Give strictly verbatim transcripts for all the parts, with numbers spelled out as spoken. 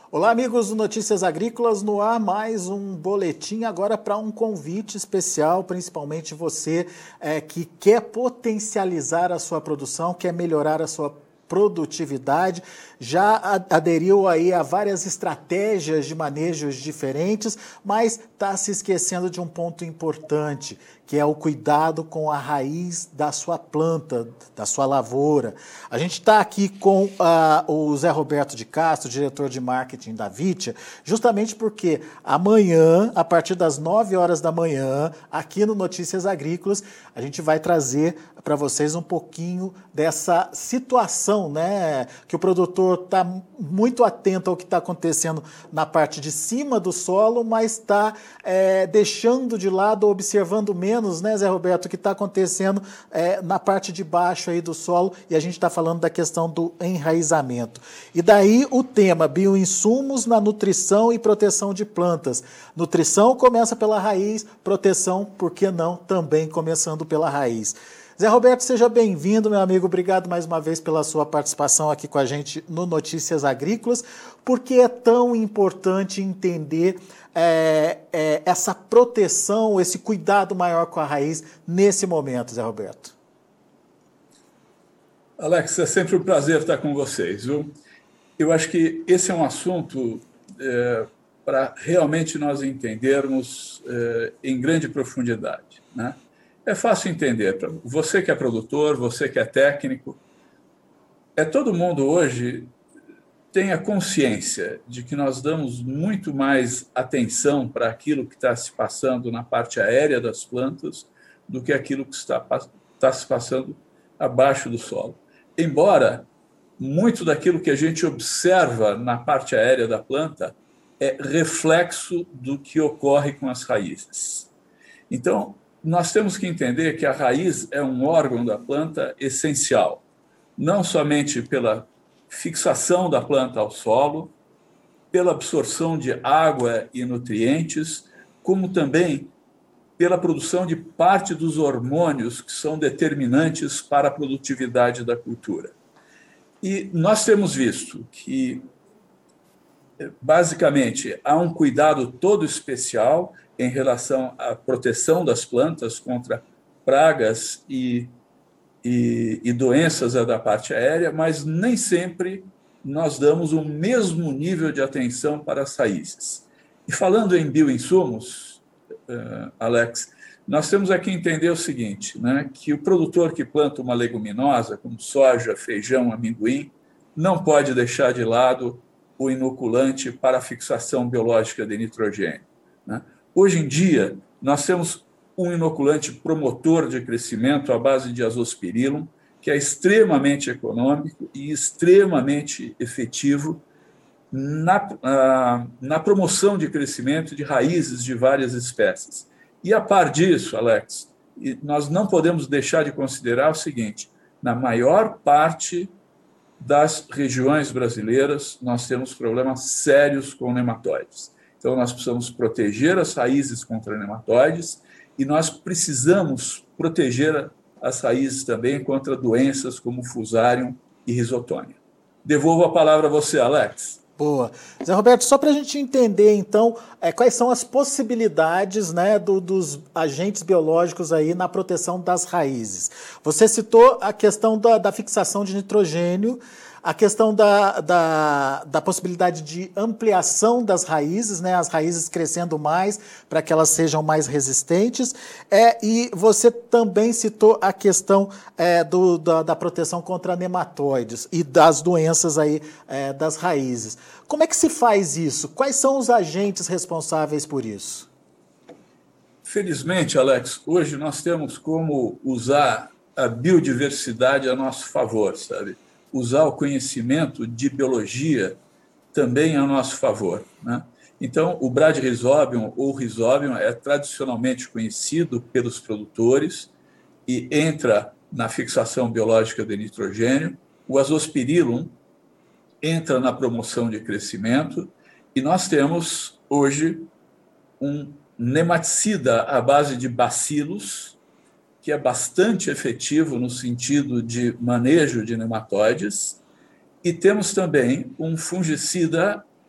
Olá, amigos do Notícias Agrícolas, no ar mais um boletim agora para um convite especial, principalmente você é, que quer potencializar a sua produção, quer melhorar a sua produtividade, já aderiu aí a várias estratégias de manejos diferentes, mas está se esquecendo de um ponto importante, que é o cuidado com a raiz da sua planta, da sua lavoura. A gente está aqui com uh, o Zé Roberto de Castro, diretor de marketing da Vitia, justamente porque amanhã, a partir das nove horas da manhã, aqui no Notícias Agrícolas, a gente vai trazer para vocês um pouquinho dessa situação, né, que o produtor está muito atento ao que está acontecendo na parte de cima do solo, mas está é, deixando de lado, observando menos, né, Zé Roberto, o que está acontecendo é, na parte de baixo aí do solo, e a gente está falando da questão do enraizamento. E daí o tema bioinsumos na nutrição e proteção de plantas. Nutrição começa pela raiz, proteção, por que não, também começando pela raiz. Zé Roberto, seja bem-vindo, meu amigo. Obrigado mais uma vez pela sua participação aqui com a gente no Notícias Agrícolas. Por que é tão importante entender é, é, essa proteção, esse cuidado maior com a raiz nesse momento, Zé Roberto? Alex, é sempre um prazer estar com vocês, viu? Eu acho que esse é um assunto é, para realmente nós entendermos é, em grande profundidade, né? É fácil entender. Você que é produtor, você que é técnico, é todo mundo hoje tem a consciência de que nós damos muito mais atenção para aquilo que está se passando na parte aérea das plantas do que aquilo que está, está se passando abaixo do solo. Embora muito daquilo que a gente observa na parte aérea da planta é reflexo do que ocorre com as raízes. Então, nós temos que entender que a raiz é um órgão da planta essencial, não somente pela fixação da planta ao solo, pela absorção de água e nutrientes, como também pela produção de parte dos hormônios que são determinantes para a produtividade da cultura. E nós temos visto que, basicamente, há um cuidado todo especial em relação à proteção das plantas contra pragas e, e, e doenças da parte aérea, mas nem sempre nós damos o mesmo nível de atenção para as raízes. E falando em bioinsumos, uh, Alex, nós temos aqui que entender o seguinte, né, que o produtor que planta uma leguminosa, como soja, feijão, amendoim, não pode deixar de lado o inoculante para a fixação biológica de nitrogênio, né? Hoje em dia, nós temos um inoculante promotor de crescimento à base de azospirillum, que é extremamente econômico e extremamente efetivo na, na promoção de crescimento de raízes de várias espécies. E, a par disso, Alex, nós não podemos deixar de considerar o seguinte: na maior parte das regiões brasileiras, nós temos problemas sérios com nematóides. Então, nós precisamos proteger as raízes contra nematóides e nós precisamos proteger as raízes também contra doenças como Fusarium e Rhizotônia. Devolvo a palavra a você, Alex. Boa. Zé Roberto, só para a gente entender, então, é, quais são as possibilidades, né, do, dos agentes biológicos aí na proteção das raízes. Você citou a questão da, da fixação de nitrogênio, a questão da, da, da possibilidade de ampliação das raízes, né, as raízes crescendo mais para que elas sejam mais resistentes, é, e você também citou a questão é, do, da, da proteção contra nematóides e das doenças aí, é, das raízes. Como é que se faz isso? Quais são os agentes responsáveis por isso? Felizmente, Alex, hoje nós temos como usar a biodiversidade a nosso favor, sabe? Usar o conhecimento de biologia também a nosso favor, né? Então, o Bradyrhizobium ou Rhizobium é tradicionalmente conhecido pelos produtores e entra na fixação biológica de nitrogênio. O Azospirillum entra na promoção de crescimento e nós temos hoje um nematicida à base de bacilos, que é bastante efetivo no sentido de manejo de nematóides, e temos também um fungicida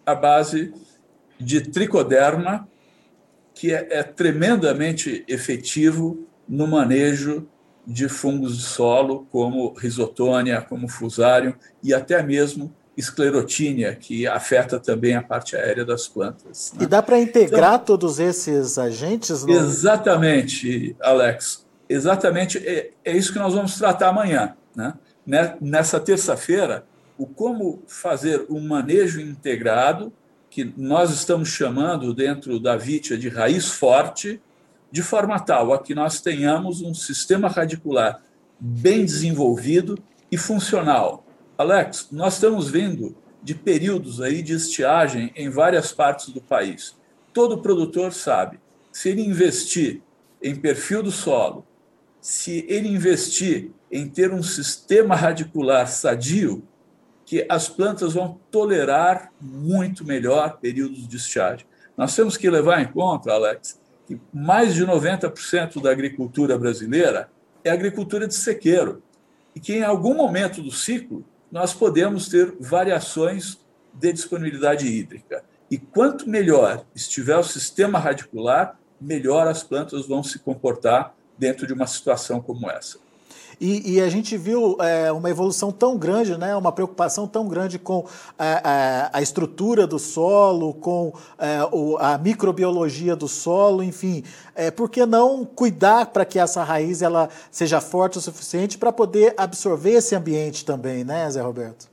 à base de tricoderma, que é, é tremendamente efetivo no manejo de fungos de solo, como risotônia, como fusário e até mesmo esclerotínia, que afeta também a parte aérea das plantas, E né? dá para integrar Então, todos esses agentes? No... exatamente, Alex, exatamente é, é isso que nós vamos tratar amanhã, né? Nessa terça-feira, o como fazer um manejo integrado, que nós estamos chamando dentro da Vitia de raiz forte, de forma tal a que nós tenhamos um sistema radicular bem desenvolvido e funcional. Alex, nós estamos vindo de períodos aí de estiagem em várias partes do país. Todo produtor sabe, se ele investir em perfil do solo, se ele investir em ter um sistema radicular sadio, que as plantas vão tolerar muito melhor períodos de estiagem. Nós temos que levar em conta, Alex, que mais de noventa por cento da agricultura brasileira é agricultura de sequeiro, e que em algum momento do ciclo nós podemos ter variações de disponibilidade hídrica. E quanto melhor estiver o sistema radicular, melhor as plantas vão se comportar dentro de uma situação como essa. E, e a gente viu é, uma evolução tão grande, né, uma preocupação tão grande com a, a, a estrutura do solo, com é, o, a microbiologia do solo, enfim. É, por que não cuidar para que essa raiz ela seja forte o suficiente para poder absorver esse ambiente também, né, Zé Roberto?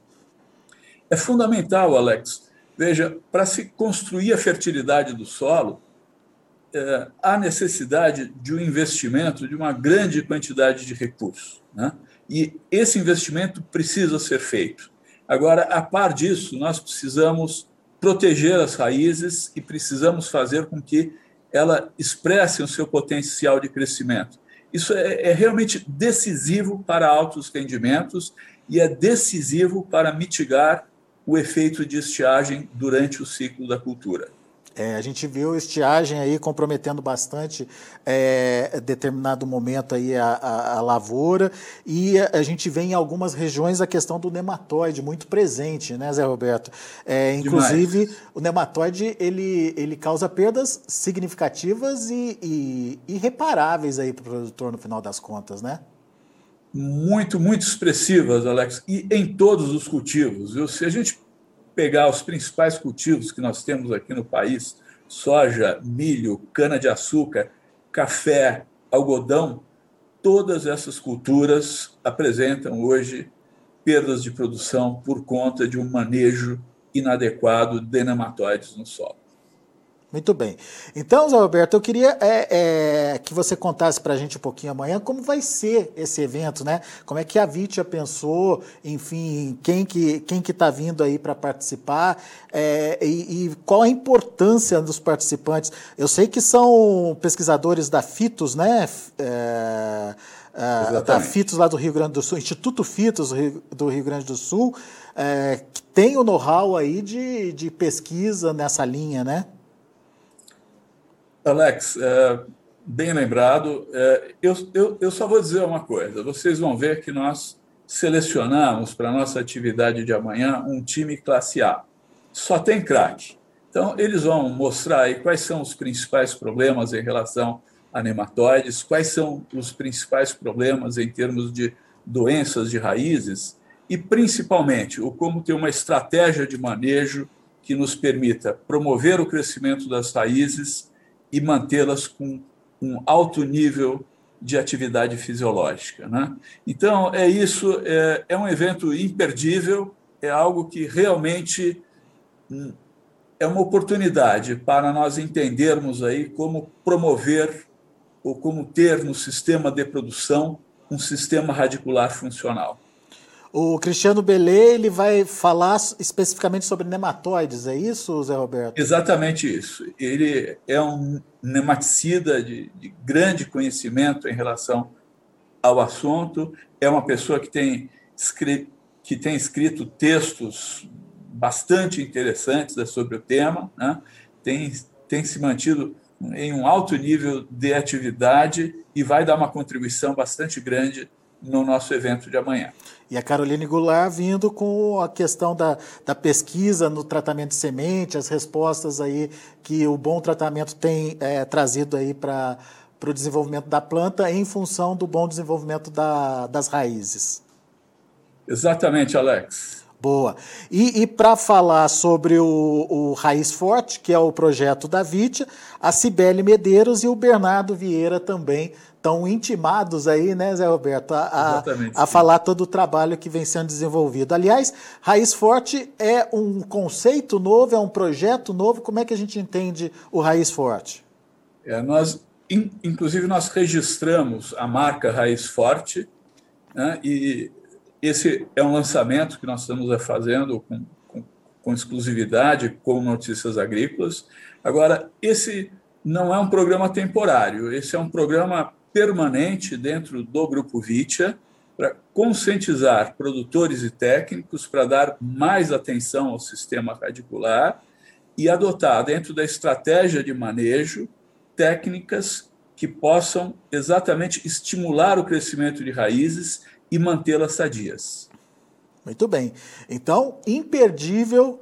É fundamental, Alex. Veja, para se construir a fertilidade do solo, é, há necessidade de um investimento de uma grande quantidade de recursos, né? E esse investimento precisa ser feito. Agora, a par disso, nós precisamos proteger as raízes e precisamos fazer com que ela expresse o seu potencial de crescimento. Isso é, é realmente decisivo para altos rendimentos e é decisivo para mitigar o efeito de estiagem durante o ciclo da cultura. É, a gente viu estiagem aí comprometendo bastante é, determinado momento aí a, a, a lavoura, e a, a gente vê em algumas regiões a questão do nematóide muito presente, né, Zé Roberto? É, inclusive, Demais. O nematóide ele, ele causa perdas significativas e, e irreparáveis aí para o produtor no final das contas, né? Muito, muito expressivas, Alex, e em todos os cultivos. Viu? Se a gente pegar os principais cultivos que nós temos aqui no país, soja, milho, cana-de-açúcar, café, algodão, todas essas culturas apresentam hoje perdas de produção por conta de um manejo inadequado de nematóides no solo. Muito bem. Então, Zé Roberto, eu queria é, é, que você contasse para a gente um pouquinho amanhã como vai ser esse evento, né? Como é que a Vitia pensou, enfim, quem que quem que está vindo aí para participar é, e, e qual a importância dos participantes. Eu sei que são pesquisadores da FITOS, né? É, é, da FITOS lá do Rio Grande do Sul, Instituto FITOS do Rio, do Rio Grande do Sul, é, que tem o know-how aí de, de pesquisa nessa linha, né? Alex, é, bem lembrado. É, eu, eu, eu só vou dizer uma coisa. Vocês vão ver que nós selecionamos para a nossa atividade de amanhã um time classe A. Só tem craque. Então, eles vão mostrar aí quais são os principais problemas em relação a nematóides, quais são os principais problemas em termos de doenças de raízes e, principalmente, o como ter uma estratégia de manejo que nos permita promover o crescimento das raízes e mantê-las com um alto nível de atividade fisiológica, né? Então, é isso, é, é um evento imperdível, é algo que realmente é uma oportunidade para nós entendermos aí como promover ou como ter no sistema de produção um sistema radicular funcional. O Cristiano Belê, ele vai falar especificamente sobre nematóides, é isso, Zé Roberto? Exatamente isso. Ele é um nematicida de, de grande conhecimento em relação ao assunto, é uma pessoa que tem, escrito, que tem escrito textos bastante interessantes sobre o tema, né? tem, tem se mantido em um alto nível de atividade e vai dar uma contribuição bastante grande no nosso evento de amanhã. E a Caroline Goulart vindo com a questão da, da pesquisa no tratamento de semente, as respostas aí que o bom tratamento tem é, trazido aí para o desenvolvimento da planta em função do bom desenvolvimento da, das raízes. Exatamente, Alex. Boa. E, e para falar sobre o, o Raiz Forte, que é o projeto da Vitia, a Cibele Medeiros e o Bernardo Vieira também estão intimados aí, né, Zé Roberto, a, a, a falar todo o trabalho que vem sendo desenvolvido. Aliás, Raiz Forte é um conceito novo, é um projeto novo. Como é que a gente entende o Raiz Forte? É, nós, in, inclusive, nós registramos a marca Raiz Forte, né, e esse é um lançamento que nós estamos fazendo com, com, com exclusividade com Notícias Agrícolas. Agora, esse não é um programa temporário, esse é um programa permanente dentro do Grupo Vitia para conscientizar produtores e técnicos para dar mais atenção ao sistema radicular e adotar, dentro da estratégia de manejo, técnicas que possam exatamente estimular o crescimento de raízes e mantê-las sadias. Muito bem. Então, imperdível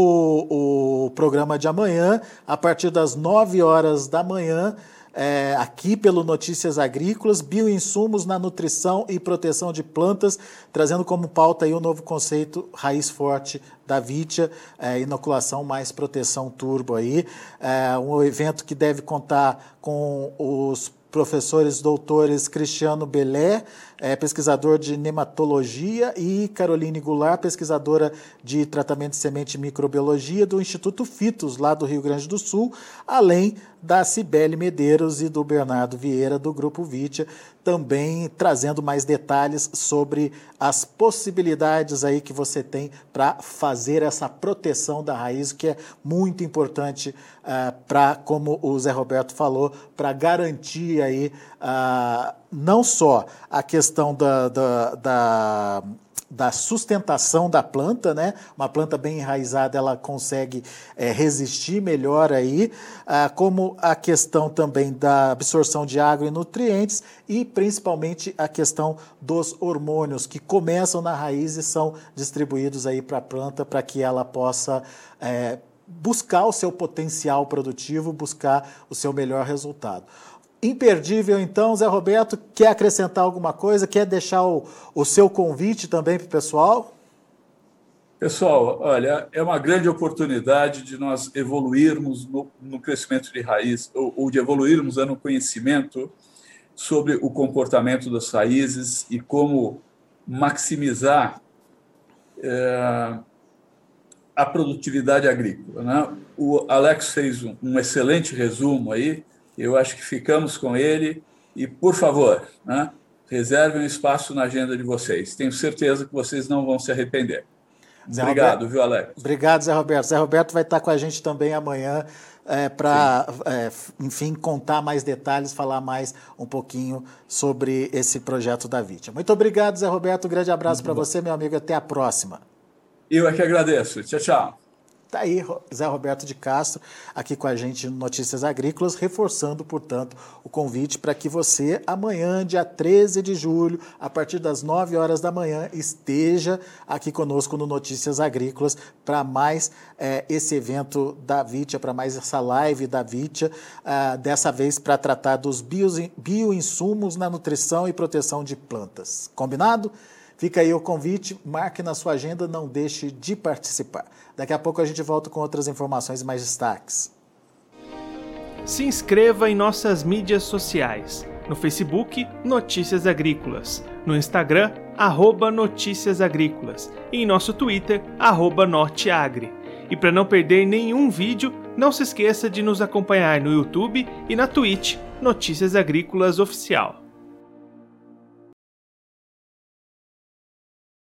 o, o programa de amanhã, a partir das nove horas da manhã, é, aqui pelo Notícias Agrícolas, bioinsumos na nutrição e proteção de plantas, trazendo como pauta aí o novo conceito Raiz Forte da Vitia, é, inoculação mais proteção turbo aí, é, um evento que deve contar com os professores doutores Cristiano Belé, é, pesquisador de nematologia, e Caroline Goulart, pesquisadora de tratamento de semente e microbiologia do Instituto Fitos, lá do Rio Grande do Sul, além da Cibele Medeiros e do Bernardo Vieira, do Grupo Vitia, também trazendo mais detalhes sobre as possibilidades aí que você tem para fazer essa proteção da raiz, que é muito importante uh, para, como o Zé Roberto falou, para garantir aí uh, não só a questão da, da, da da sustentação da planta, né? Uma planta bem enraizada, ela consegue é, resistir melhor aí, ah, como a questão também da absorção de água e nutrientes e principalmente a questão dos hormônios que começam na raiz e são distribuídos aí para a planta para que ela possa é, buscar o seu potencial produtivo, buscar o seu melhor resultado. Imperdível, então, Zé Roberto, quer acrescentar alguma coisa? Quer deixar o, o seu convite também para o pessoal? Pessoal, olha, é uma grande oportunidade de nós evoluirmos no, no crescimento de raiz, ou, ou de evoluirmos no conhecimento sobre o comportamento das raízes e como maximizar é, a produtividade agrícola, né? O Alex fez um, um excelente resumo aí. Eu acho que ficamos com ele e, por favor, né, reservem um espaço na agenda de vocês. Tenho certeza que vocês não vão se arrepender. Zé Obrigado, Roberto, viu, Alex? Obrigado, Zé Roberto. Zé Roberto vai estar com a gente também amanhã é, para, é, enfim, contar mais detalhes, falar mais um pouquinho sobre esse projeto da Vitia. Muito obrigado, Zé Roberto. Um grande abraço para você, meu amigo. Até a próxima. Eu é que agradeço. Tchau, tchau. Está aí Zé Roberto de Castro aqui com a gente no Notícias Agrícolas, reforçando, portanto, o convite para que você, amanhã, dia treze de julho, a partir das nove horas da manhã, esteja aqui conosco no Notícias Agrícolas para mais é, esse evento da Vitia, para mais essa live da Vitia, ah, dessa vez para tratar dos bioinsumos na nutrição e proteção de plantas. Combinado? Fica aí o convite, marque na sua agenda, não deixe de participar. Daqui a pouco a gente volta com outras informações e mais destaques. Se inscreva em nossas mídias sociais. No Facebook, Notícias Agrícolas. No Instagram, arroba Notícias Agrícolas. E em nosso Twitter, arroba Norteagri. E para não perder nenhum vídeo, não se esqueça de nos acompanhar no YouTube e na Twitch, Notícias Agrícolas Oficial.